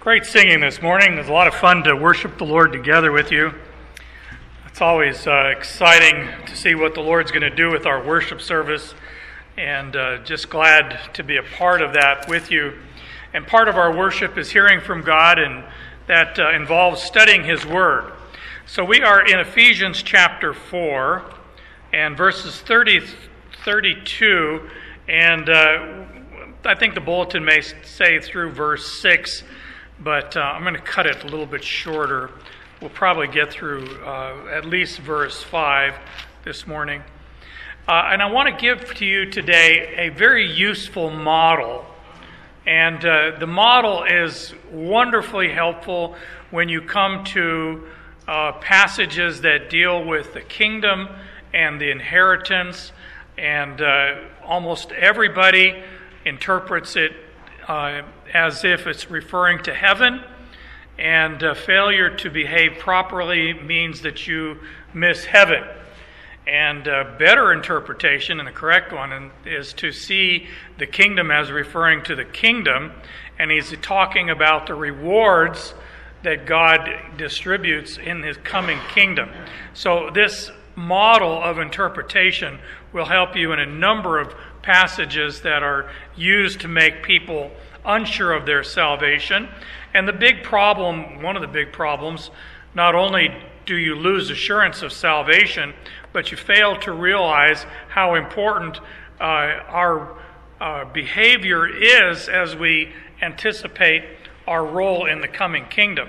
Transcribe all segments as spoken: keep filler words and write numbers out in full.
Great singing this morning. It was a lot of fun to worship the Lord together with you. It's always uh, exciting to see what the Lord's going to do with our worship service, and uh, just glad to be a part of that with you. And part of our worship is hearing from God, and that uh, involves studying His Word. So we are in Ephesians chapter four, and verses thirty, thirty-two, and uh, I think the bulletin may say through verse six, but uh, I'm going to cut it a little bit shorter. We'll probably get through uh, at least verse five this morning. Uh, and I want to give to you today a very useful model. And uh, the model is wonderfully helpful when you come to uh, passages that deal with the kingdom and the inheritance. And uh, almost everybody interprets it uh, as if it's referring to heaven. And uh, failure to behave properly means that you miss heaven. And a better interpretation, and the correct one, is to see the kingdom as referring to the kingdom, and he's talking about the rewards that God distributes in his coming kingdom. So this model of interpretation will help you in a number of passages that are used to make people unsure of their salvation. And the big problem, one of the big problems, not only do you lose assurance of salvation, but you fail to realize how important uh, our uh, behavior is as we anticipate our role in the coming kingdom.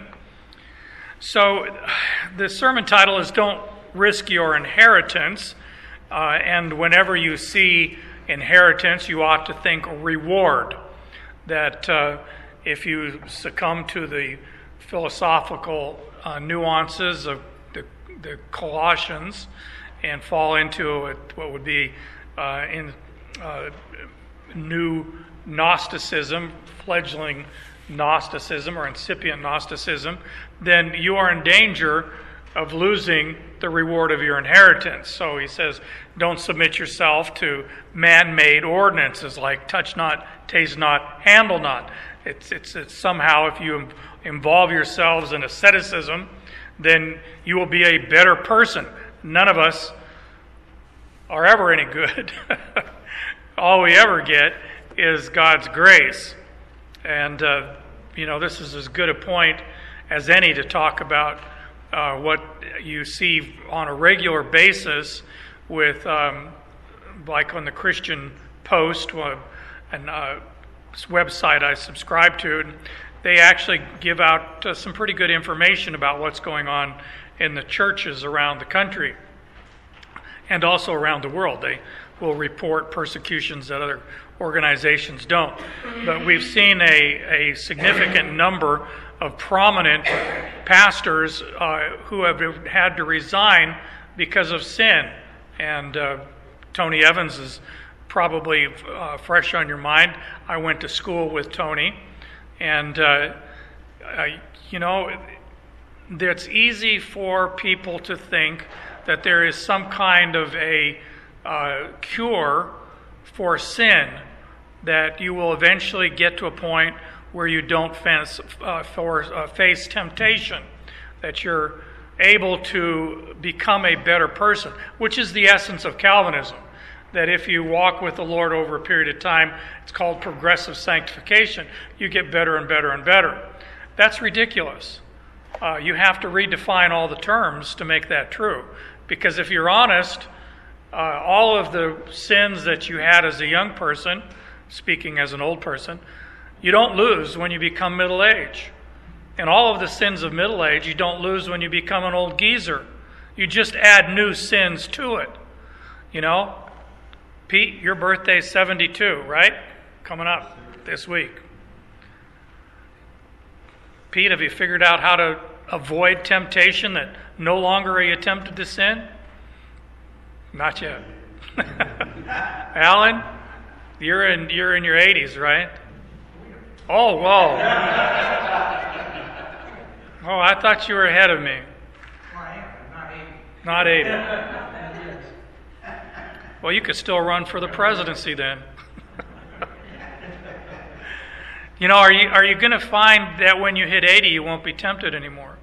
So the sermon title is Don't Risk Your Inheritance. Uh, and whenever you see inheritance, you ought to think reward. That uh, if you succumb to the philosophical uh, nuances of the, the Colossians and fall into a, what would be uh, in uh, new Gnosticism, fledgling Gnosticism or incipient Gnosticism, then you are in danger of losing the reward of your inheritance. So he says, don't submit yourself to man-made ordinances like touch not, taste not, handle not. It's, it's, it's somehow, if you involve yourselves in asceticism, then you will be a better person. None of us are ever any good. All we ever get is God's grace. And, uh, you know, this is as good a point as any to talk about uh, what you see on a regular basis with, um, like on the Christian Post, uh, and uh, website I subscribe to, and they actually give out uh, some pretty good information about what's going on in the churches around the country and also around the world. They will report persecutions that other organizations don't. But we've seen a, a significant number of prominent pastors uh, who have had to resign because of sin. And uh, Tony Evans is probably uh, fresh on your mind. I went to school with Tony, and uh, I, you know, it's easy for people to think that there is some kind of a uh, cure for sin, that you will eventually get to a point where you don't face, uh, for, uh, face temptation, that you're able to become a better person, which is the essence of Calvinism. That if you walk with the Lord over a period of time, it's called progressive sanctification, you get better and better and better. That's ridiculous. Uh, you have to redefine all the terms to make that true. Because if you're honest, uh, all of the sins that you had as a young person, speaking as an old person, you don't lose when you become middle-aged. And all of the sins of middle age, you don't lose when you become an old geezer. You just add new sins to it. You know? Pete, your birthday's seventy-two, right? Coming up this week. Pete, have you figured out how to avoid temptation that no longer are you tempted to sin? Not yet. Alan, you're in you're in your eighties, right? Oh, whoa. Oh, I thought you were ahead of me. Not eighty. Well, you could still run for the presidency then. You know, are you, are you going to find that when you hit eighty, you won't be tempted anymore?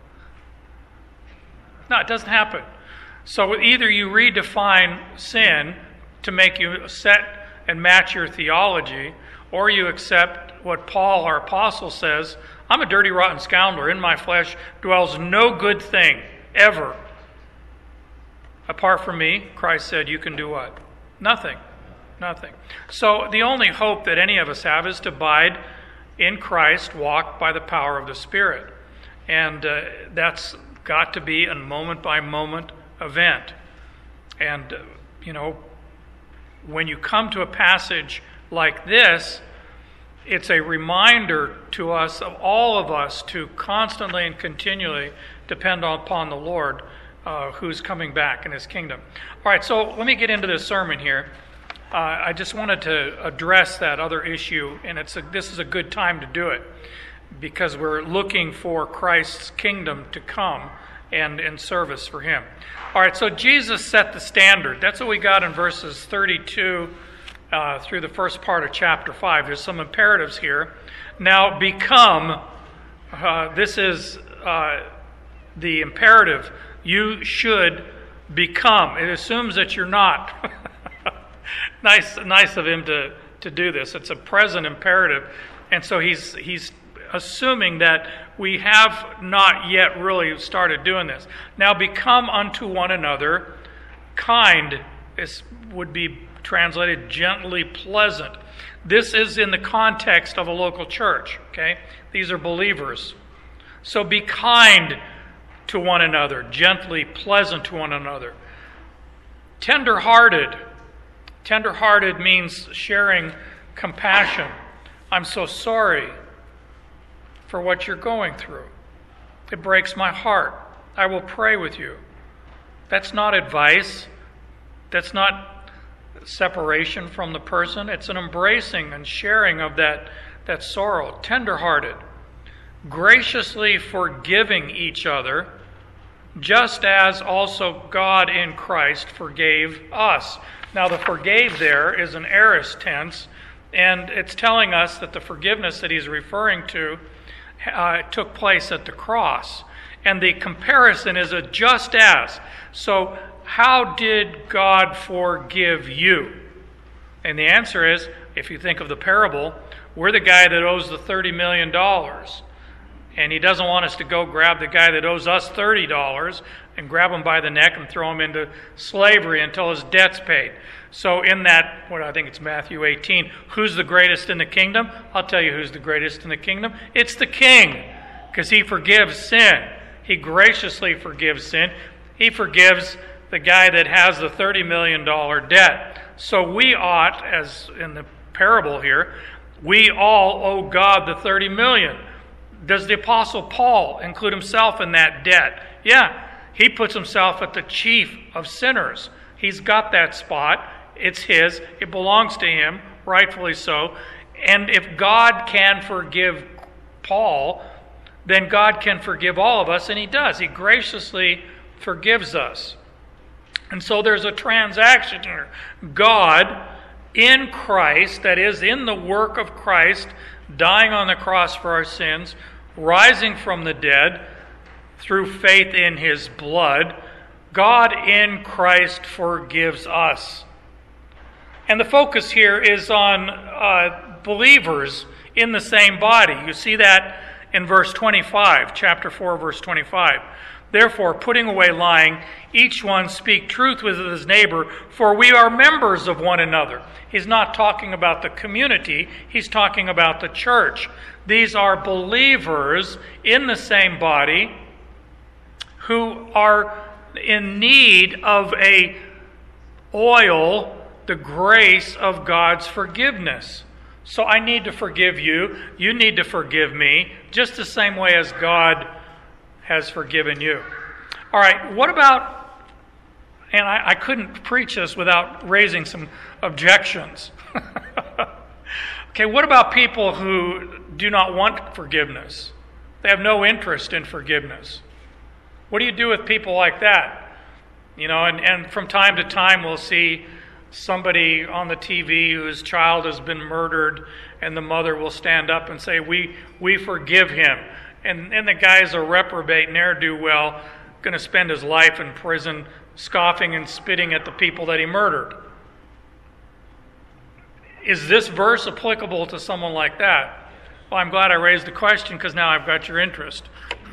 No, it doesn't happen. So either you redefine sin to make you set and match your theology, or you accept what Paul, our apostle, says, I'm a dirty, rotten scoundrel. In my flesh dwells no good thing, ever. Apart from me, Christ said, you can do what? Nothing. Nothing. So the only hope that any of us have is to abide in Christ, walk by the power of the Spirit. And uh, that's got to be a moment-by-moment event. And, uh, you know, when you come to a passage like this, it's a reminder to us, of all of us, to constantly and continually depend upon the Lord uh, who's coming back in His kingdom. All right, so let me get into this sermon here. Uh, I just wanted to address that other issue, and it's a, this is a good time to do it because we're looking for Christ's kingdom to come and in service for Him. All right, so Jesus set the standard. That's what we got in verses thirty-two uh, through the first part of chapter five. There's some imperatives here. Now become, uh, this is uh, the imperative. You should become. It assumes that you're not. nice nice of Him to, to do this. It's a present imperative. And so he's he's assuming that we have not yet really started doing this. Now become unto one another kind. This would be translated gently pleasant. This is in the context of a local church, okay? These are believers. So be kind to one another, gently pleasant to one another. Tender-hearted. Tender-hearted means sharing compassion. I'm so sorry for what you're going through. It breaks my heart. I will pray with you. That's not advice. That's not separation from the person. It's an embracing and sharing of that, that sorrow. Tender-hearted. Graciously forgiving each other, just as also God in Christ forgave us. Now the forgave there is an aorist tense, and it's telling us that the forgiveness that he's referring to uh, took place at the cross. And the comparison is a just as. So how did God forgive you? And the answer is, if you think of the parable, we're the guy that owes the thirty million dollars. And He doesn't want us to go grab the guy that owes us thirty dollars and grab him by the neck and throw him into slavery until his debt's paid. So in that, what I think it's Matthew eighteen, who's the greatest in the kingdom? I'll tell you who's the greatest in the kingdom. It's the King, because He forgives sin. He graciously forgives sin. He forgives the guy that has the thirty million dollars debt. So we ought, as in the parable here, we all owe God the thirty million dollars. Does the Apostle Paul include himself in that debt? Yeah, he puts himself at the chief of sinners. He's got that spot. It's his. It belongs to him, rightfully so. And if God can forgive Paul, then God can forgive all of us, and He does. He graciously forgives us. And so there's a transaction here. God in Christ, that is, in the work of Christ, dying on the cross for our sins, rising from the dead through faith in His blood, God in Christ forgives us. And the focus here is on uh, believers in the same body. You see that in verse twenty-five, chapter four, verse twenty-five. Therefore, putting away lying, each one speak truth with his neighbor, for we are members of one another. He's not talking about the community, he's talking about the church. These are believers in the same body who are in need of a oil, the grace of God's forgiveness. So I need to forgive you, you need to forgive me, just the same way as God has forgiven you. All right, what about, and I, I couldn't preach this without raising some objections. Okay, what about people who do not want forgiveness? They have no interest in forgiveness. What do you do with people like that? You know, and, and from time to time we'll see somebody on the T V whose child has been murdered, and the mother will stand up and say, we we forgive him. And, and the guy's a reprobate, ne'er-do-well, going to spend his life in prison, scoffing and spitting at the people that he murdered. Is this verse applicable to someone like that? Well, I'm glad I raised the question, because now I've got your interest.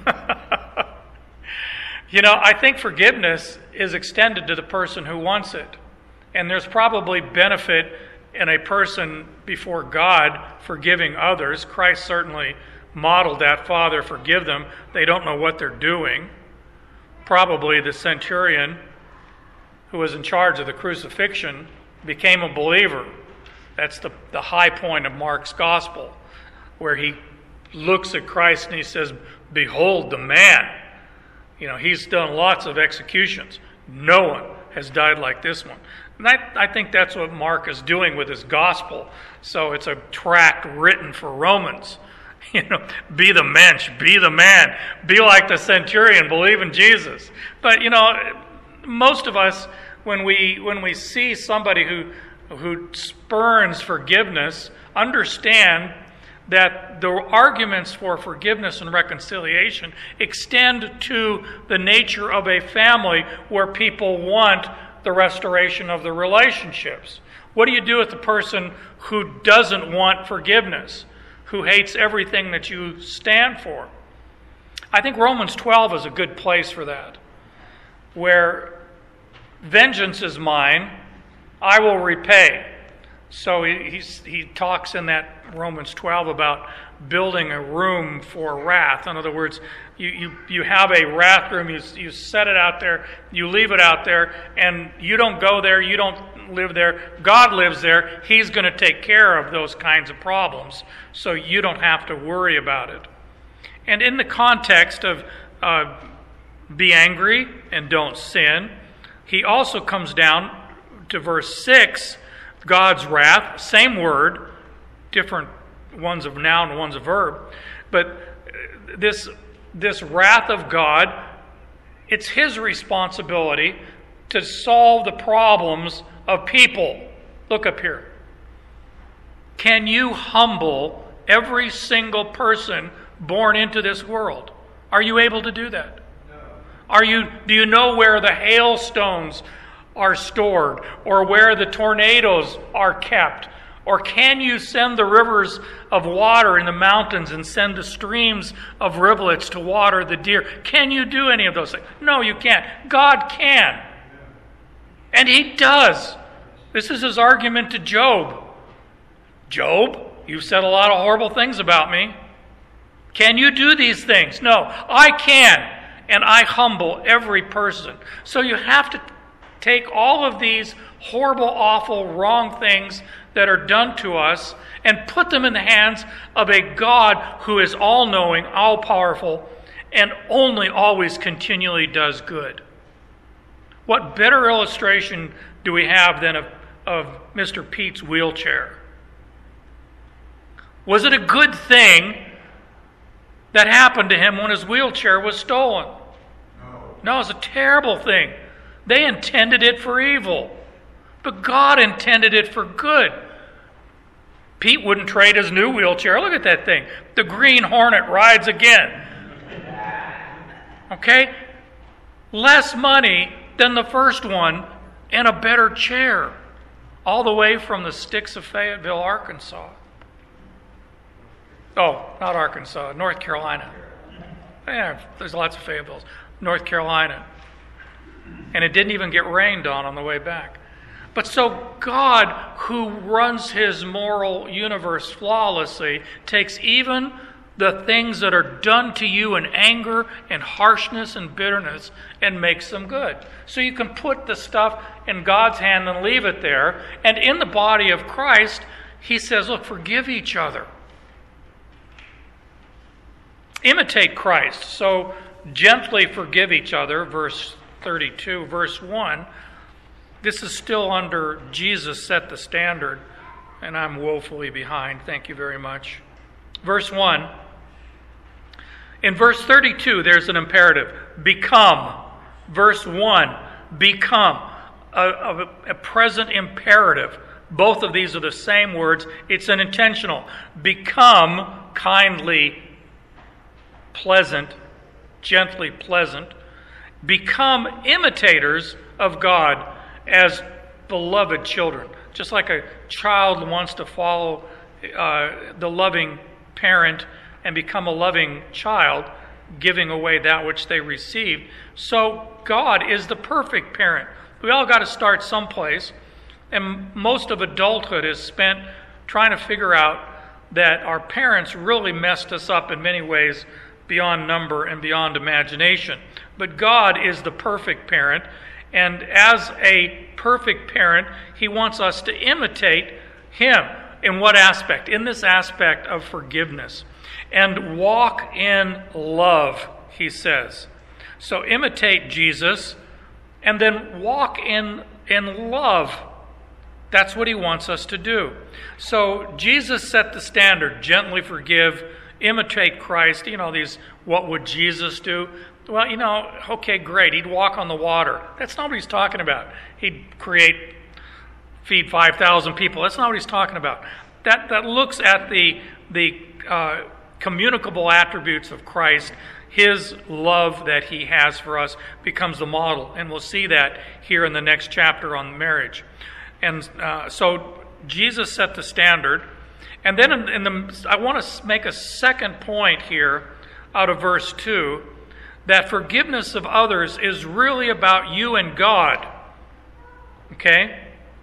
You know, I think forgiveness is extended to the person who wants it. And there's probably benefit in a person before God forgiving others. Christ certainly modeled that. Father, forgive them. They don't know what they're doing. Probably the centurion who was in charge of the crucifixion became a believer. That's the, the high point of Mark's gospel, where he looks at Christ and he says, behold the man. You know, he's done lots of executions. No one has died like this one. And I, I think that's what Mark is doing with his gospel. So it's a tract written for Romans. You know, be the mensch, be the man, be like the centurion, believe in Jesus. But, you know, most of us, when we when we see somebody who who spurns forgiveness, understand that the arguments for forgiveness and reconciliation extend to the nature of a family where people want the restoration of the relationships. What do you do with the person who doesn't want forgiveness, who hates everything that you stand for? I think Romans twelve is a good place for that, where vengeance is mine, I will repay. So he he's, he talks in that Romans twelve about building a room for wrath. In other words, you, you, you have a wrath room, you, you set it out there, you leave it out there, and you don't go there, you don't live there. God lives there. He's going to take care of those kinds of problems, so you don't have to worry about it. And in the context of uh, be angry and don't sin, he also comes down to verse six, God's wrath, same word, different one's of noun, one's a verb. But this, this wrath of God, it's his responsibility to solve the problems of people. Look up here. Can you humble every single person born into this world? Are you able to do that? No. Are you, do you know where the hailstones are stored, or where the tornadoes are kept? Or can you send the rivers of water in the mountains and send the streams of rivulets to water the deer? Can you do any of those things? No, you can't. God can. And he does. This is his argument to Job. Job, you've said a lot of horrible things about me. Can you do these things? No, I can. And I humble every person. So you have to take all of these horrible, awful, wrong things that are done to us and put them in the hands of a God who is all-knowing, all-powerful, and only always continually does good. What better illustration do we have than of, of Mister Pete's wheelchair? Was it a good thing that happened to him when his wheelchair was stolen? No. No, it was a terrible thing. They intended it for evil, but God intended it for good. Pete wouldn't trade his new wheelchair. Look at that thing. The Green Hornet rides again. Okay? Less money than the first one and a better chair. All the way from the sticks of Fayetteville, Arkansas. Oh, not Arkansas, North Carolina. Yeah, there's lots of Fayettevilles. North Carolina. And it didn't even get rained on on the way back. But so God, who runs his moral universe flawlessly, takes even the things that are done to you in anger and harshness and bitterness and makes them good. So you can put the stuff in God's hand and leave it there. And in the body of Christ, he says, look, forgive each other. Imitate Christ. So gently forgive each other, verse thirty-two. Verse one, this is still under Jesus set the standard, and I'm woefully behind. Thank you very much. Verse one. In verse thirty-two, there's an imperative. Become. Verse one, become. A, a, a present imperative. Both of these are the same words. It's an intentional. Become kindly pleasant, gently pleasant. Become imitators of God as beloved children. Just like a child wants to follow uh, the loving parent and become a loving child, giving away that which they received. So God is the perfect parent. We all got to start someplace. And most of adulthood is spent trying to figure out that our parents really messed us up in many ways beyond number and beyond imagination. But God is the perfect parent, and as a perfect parent, He wants us to imitate Him. In what aspect? In this aspect of forgiveness. And walk in love, He says. So imitate Jesus, and then walk in, in love. That's what He wants us to do. So Jesus set the standard. Gently forgive, imitate Christ. You know, these, what would Jesus do? Well, you know, okay, great. He'd walk on the water. That's not what He's talking about. He'd create, feed five thousand people. That's not what He's talking about. That that looks at the, the uh, communicable attributes of Christ. His love that He has for us becomes the model. And we'll see that here in the next chapter on marriage. And uh, so Jesus set the standard. And then in, in the, I want to make a second point here out of verse two, that forgiveness of others is really about you and God. Okay?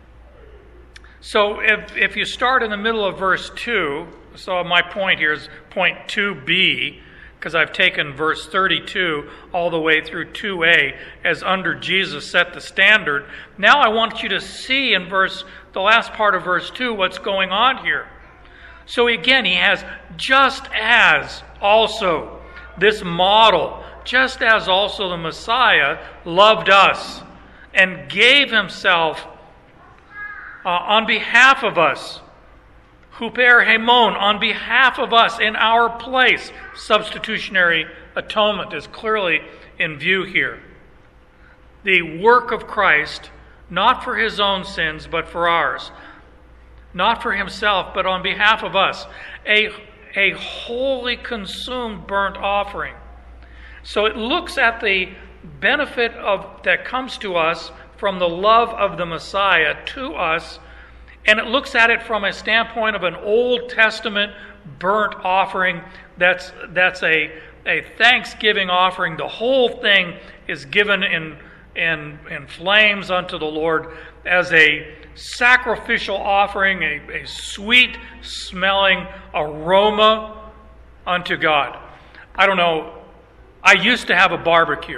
So if, if you start in the middle of verse two, so my point here is point two B, because I've taken verse thirty-two all the way through two A as under Jesus set the standard. Now I want you to see in verse the last part of verse two what's going on here. So again, He has just as also this model, just as also the Messiah loved us and gave Himself uh, on behalf of us. Huper hemon, on behalf of us, in our place. Substitutionary atonement is clearly in view here. The work of Christ, not for His own sins, but for ours. Not for Himself, but on behalf of us. A, a wholly consumed burnt offering. So it looks at the benefit of that comes to us from the love of the Messiah to us, and it looks at it from a standpoint of an Old Testament burnt offering. That's that's a, a thanksgiving offering. The whole thing is given in, in, in flames unto the Lord as a sacrificial offering, a, a sweet-smelling aroma unto God. I don't know. I used to have a barbecue.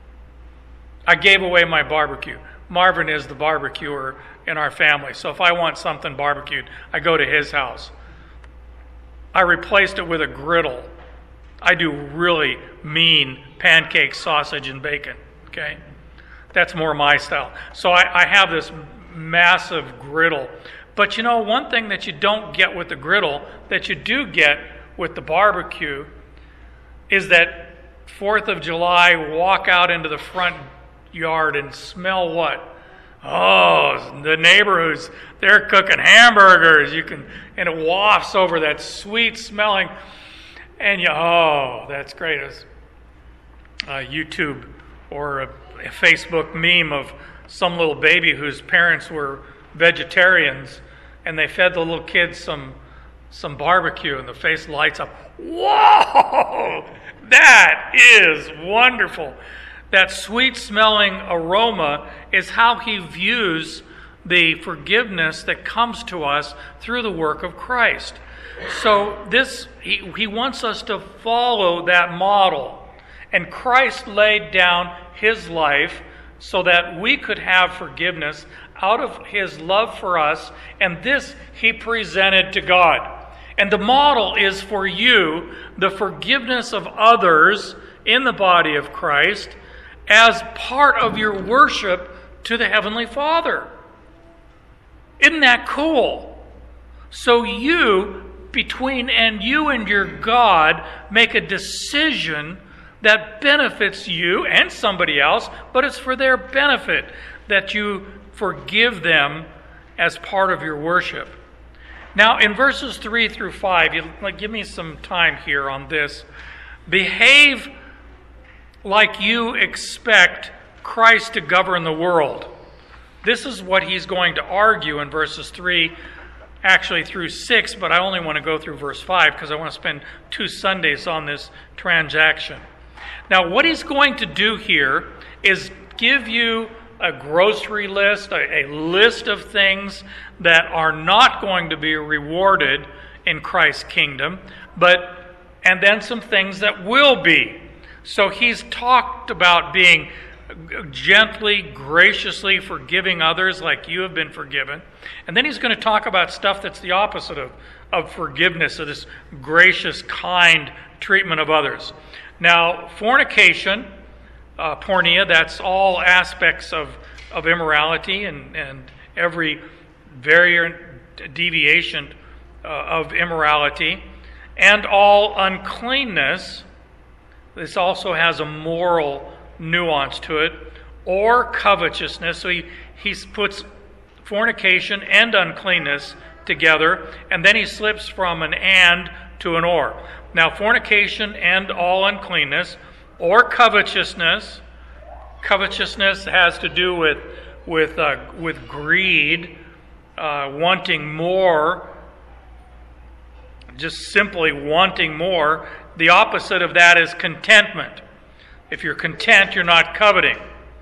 I gave away my barbecue. Marvin is the barbecuer in our family. So if I want something barbecued, I go to his house. I replaced it with a griddle. I do really mean pancake, sausage, and bacon. Okay? That's more my style. So I, I have this massive griddle. But you know, one thing that you don't get with the griddle, that you do get with the barbecue, is that fourth of July, walk out into the front yard and smell what? Oh, the neighborhoods, they're cooking hamburgers. You can, and it wafts over that sweet smelling, and you, oh, that's great. It's a YouTube or a, a Facebook meme of some little baby whose parents were vegetarians, and they fed the little kids some some barbecue, and the face lights up. Whoa! That is wonderful. That sweet-smelling aroma is how He views the forgiveness that comes to us through the work of Christ. So this, he, he wants us to follow that model. And Christ laid down His life so that we could have forgiveness out of His love for us, and this He presented to God. And the model is for you the forgiveness of others in the body of Christ as part of your worship to the Heavenly Father. Isn't that cool? So you, between and you and your God, make a decision that benefits you and somebody else, but it's for their benefit that you forgive them as part of your worship. Now, in verses three through five, you, like, give me some time here on this. Behave like you expect Christ to govern the world. This is what he's going to argue in verses three, actually through six, but I only want to go through verse five because I want to spend two Sundays on this transaction. Now, what he's going to do here is give you a grocery list, a, a list of things that are not going to be rewarded in Christ's kingdom, but and then some things that will be. So he's talked about being gently, graciously forgiving others like you have been forgiven. And then he's going to talk about stuff that's the opposite of, of forgiveness, of this gracious, kind treatment of others. Now, fornication, uh, porneia, that's all aspects of, of immorality and, and every variant, deviation uh, of immorality, and all uncleanness. This also has a moral nuance to it, or covetousness. So he, he puts fornication and uncleanness together, and then he slips from an and to an or. Now, fornication and all uncleanness, or covetousness. Covetousness has to do with with uh, with greed, uh, wanting more, just simply wanting more. The opposite of that is contentment. If you're content, you're not coveting.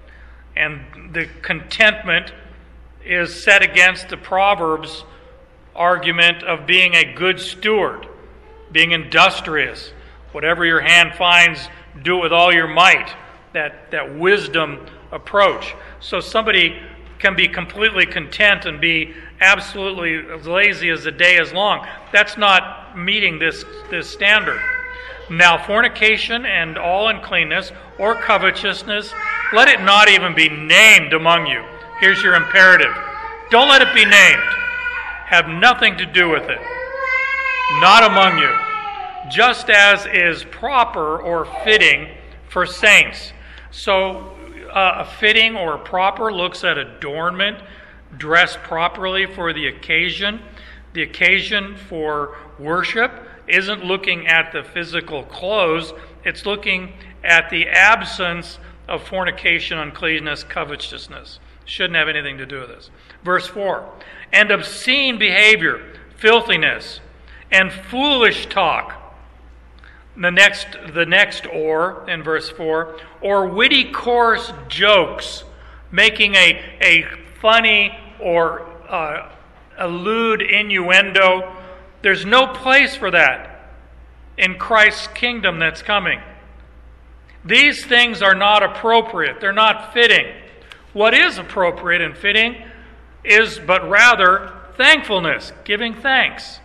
And the contentment is set against the Proverbs argument of being a good steward, being industrious. Whatever your hand finds, do it with all your might. That, that wisdom approach. So somebody can be completely content and be absolutely as lazy as the day is long. That's not meeting this, this standard. Now, fornication and all uncleanness or covetousness, let it not even be named among you. Here's your imperative. Don't let it be named. Have nothing to do with it. Not among you. Just as is proper or fitting for saints. So, uh, a fitting or proper looks at adornment, dressed properly for the occasion. The occasion for worship isn't looking at the physical clothes, it's looking at the absence of fornication, uncleanness, covetousness. Shouldn't have anything to do with this. Verse four, and obscene behavior, filthiness, and foolish talk. The next, the next or in verse four, or witty coarse jokes, making a, a funny or uh, a lewd innuendo. There's no place for that in Christ's kingdom that's coming. These things are not appropriate. They're not fitting. What is appropriate and fitting is but rather thankfulness, giving thanks.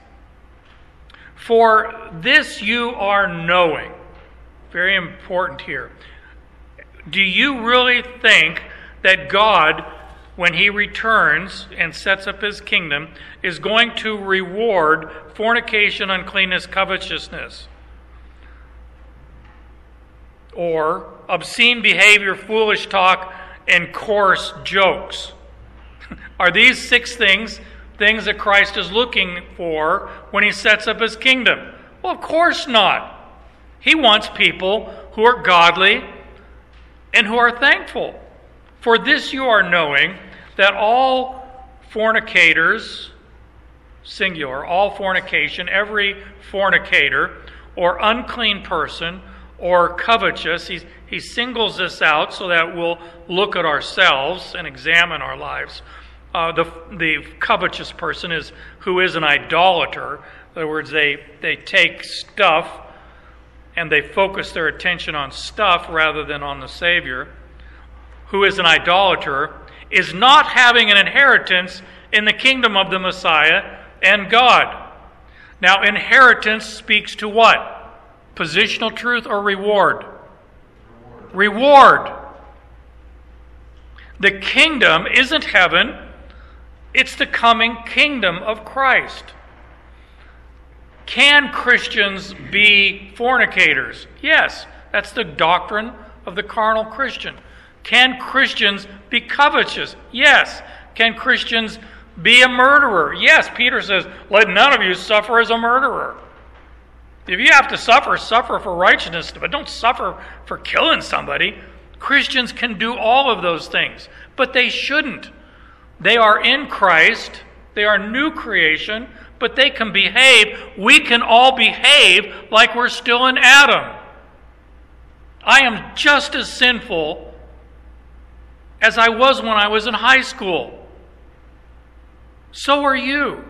For this you are knowing. Very important here. Do you really think that God, when he returns and sets up his kingdom, is going to reward fornication, uncleanness, covetousness, or obscene behavior, foolish talk, and coarse jokes? Are these six things things that Christ is looking for when he sets up his kingdom? Well, of course not. He wants people who are godly and who are thankful. For this you are knowing that all fornicators, singular, all fornication, every fornicator or unclean person or covetous, he, he singles this out so that we'll look at ourselves and examine our lives. Uh, the, the covetous person is who is an idolater. In other words, they, they take stuff and they focus their attention on stuff rather than on the Savior. Who is an idolater is not having an inheritance in the kingdom of the Messiah and God. Now, inheritance speaks to what? Positional truth or reward? Reward. Reward. The kingdom isn't heaven. It's the coming kingdom of Christ. Can Christians be fornicators? Yes, that's the doctrine of the carnal Christian. Can Christians be covetous? Yes. Can Christians be a murderer. Yes, Peter says, let none of you suffer as a murderer. If you have to suffer, suffer for righteousness, but don't suffer for killing somebody. Christians can do all of those things, but they shouldn't. They are in Christ. They are new creation, but they can behave. We can all behave like we're still in Adam. I am just as sinful as I was when I was in high school. So are you.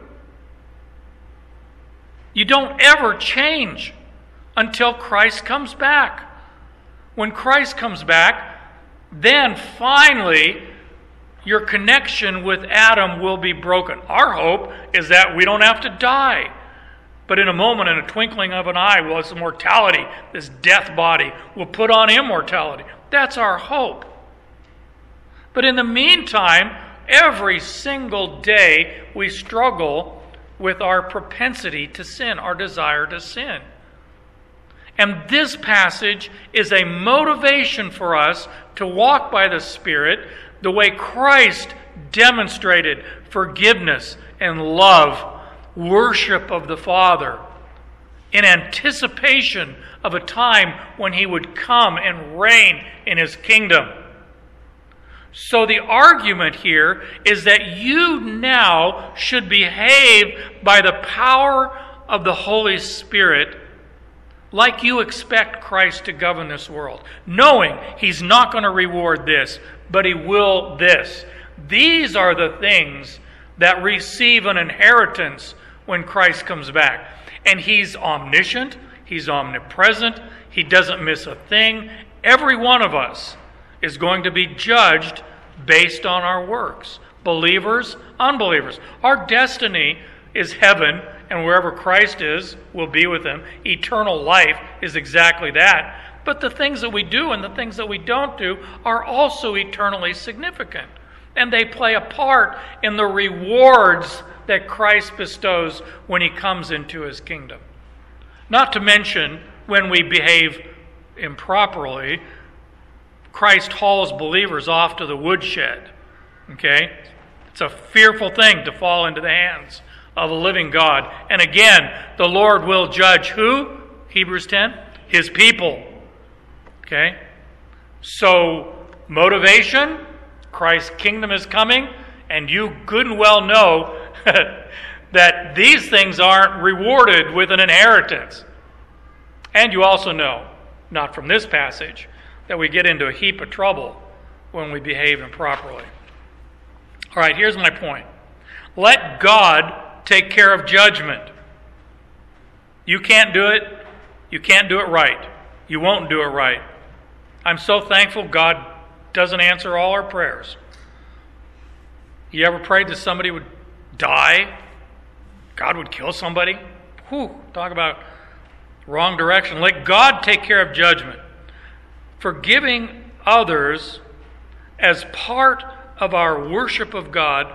You don't ever change until Christ comes back. When Christ comes back, then finally your connection with Adam will be broken. Our hope is that we don't have to die. But in a moment, in a twinkling of an eye, will this mortality, this death body, will put on immortality. That's our hope. But in the meantime, every single day we struggle with our propensity to sin, our desire to sin. And this passage is a motivation for us to walk by the Spirit the way Christ demonstrated forgiveness and love, worship of the Father, in anticipation of a time when He would come and reign in His kingdom. So the argument here is that you now should behave by the power of the Holy Spirit like you expect Christ to govern this world, knowing He's not going to reward this, but He will this. These are the things that receive an inheritance when Christ comes back. And He's omniscient, He's omnipresent, He doesn't miss a thing. Every one of us is going to be judged based on our works. Believers, unbelievers. Our destiny is heaven, and wherever Christ is, we'll be with Him. Eternal life is exactly that. But the things that we do and the things that we don't do are also eternally significant. And they play a part in the rewards that Christ bestows when He comes into His kingdom. Not to mention, when we behave improperly, Christ hauls believers off to the woodshed. Okay? It's a fearful thing to fall into the hands of a living God. And again, the Lord will judge who? Hebrews ten? His people. Okay? So, motivation, Christ's kingdom is coming, and you good and well know that these things aren't rewarded with an inheritance. And you also know, not from this passage, that we get into a heap of trouble when we behave improperly. All right, here's my point. Let God take care of judgment. You can't do it. You can't do it right. You won't do it right. I'm so thankful God doesn't answer all our prayers. You ever prayed that somebody would die? God would kill somebody? Whew, talk about wrong direction. Let God take care of judgment. Forgiving others as part of our worship of God,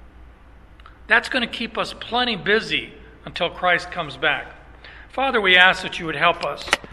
that's going to keep us plenty busy until Christ comes back. Father, we ask that you would help us